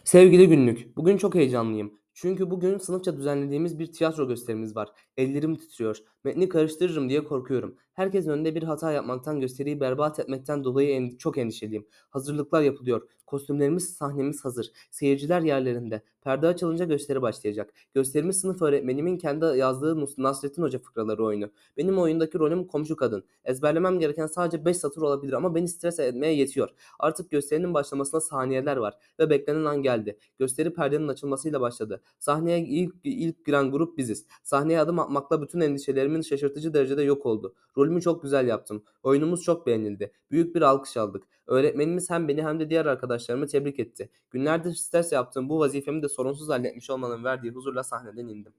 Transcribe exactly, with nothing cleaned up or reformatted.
Sevgili günlük, bugün çok heyecanlıyım. Çünkü bugün sınıfça düzenlediğimiz bir tiyatro gösterimiz var. Ellerim titriyor. Metni karıştırırım diye korkuyorum. Herkesin önünde bir hata yapmaktan, gösteriyi berbat etmekten dolayı en- çok endişeliyim. Hazırlıklar yapılıyor. Kostümlerimiz, sahnemiz hazır. Seyirciler yerlerinde. Perde açılınca gösteri başlayacak. Gösterimiz sınıf öğretmenimin kendi yazdığı Nus- Nasrettin Hoca fıkraları oyunu. Benim oyundaki rolüm komşu kadın. Ezberlemem gereken sadece beş satır olabilir ama beni stres etmeye yetiyor. Artık gösterinin başlamasına saniyeler var ve beklenen an geldi. Gösteri perdenin açılmasıyla başladı. Sahneye ilk, ilk giren grup biziz. Sahneye adım atmakla bütün endişelerimin şaşırtıcı derecede yok oldu. Rolümü çok güzel yaptım. Oyunumuz çok beğenildi. Büyük bir alkış aldık. Öğretmenimiz hem beni hem de diğer arkadaşlarımı tebrik etti. Günlerdir stres yaptığım bu vazifemi de sorunsuz halletmiş olmanın verdiği huzurla sahneden indim.